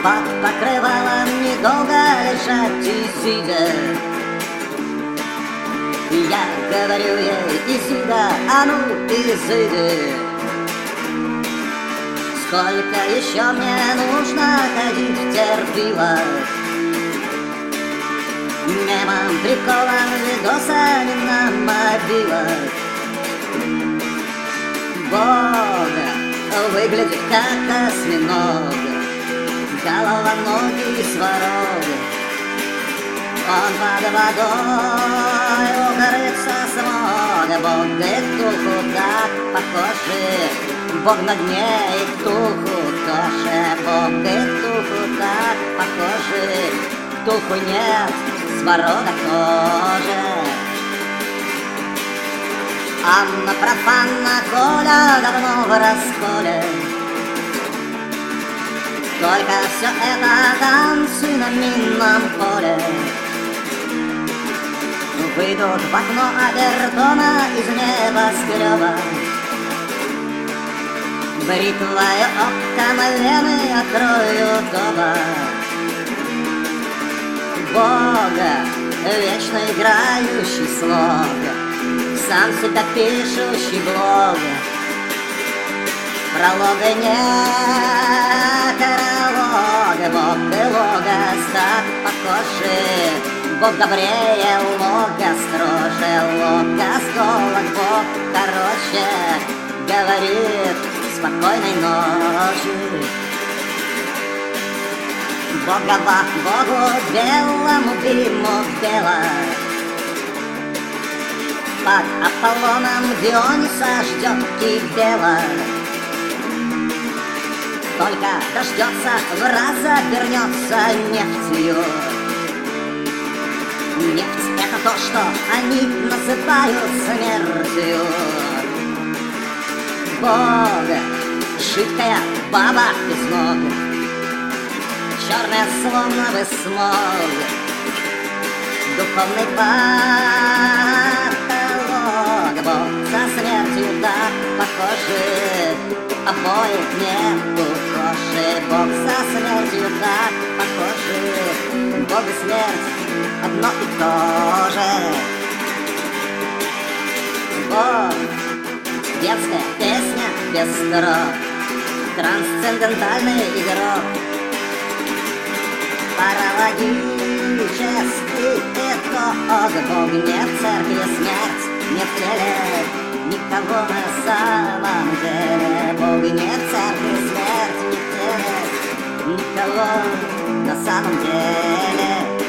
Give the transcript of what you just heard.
под покрывалом недолго лежать и сидя. Я говорю ей: Изида, а ну изыди. Сколько еще мне нужно ходить терпила, мемом, приколом, видосами на мобилах. Бога выглядит как осьминог, головоногий сварог. Он под водой укрыться смог. Бог и ктулху так похожи, Бог на дне и ктулху тоже. Бог и ктулху так похожи, ктулху нет, сварога тоже. Анна профанна, Коля давно в расколе. Только все это танцы на минном поле. Выйдут в окно Абертона из небоскреба. Бритвою оком вены откроют оба. Бога, вечно играющий слог, сам себя пишущий блог. Пролога нет, каралога, Бог и логос так похожи. Бог добрее, логос строже, логос долг, Бог короче. Говорит: спокойной ночи. Богова Богу белому дыму бело. Под Аполлоном Диониса ждет Кибела. Только дождется, в раз обернется нефтью. Нефть — это то, что они называют смертью. Бог — жидкая баба без ног, черная словно бы смог. Духовный потолок. Бог со смертью так похожи, обои не похожи. Бог со смертью так похожи, Бог и смерть одно и то же. Бог — детская песня без строк, трансцендентальный игрок, паралогический итог. Бог не в церкви, смерть не в теле, никого на самом деле. Бог не в церкви, смерть не в теле, никого на самом деле.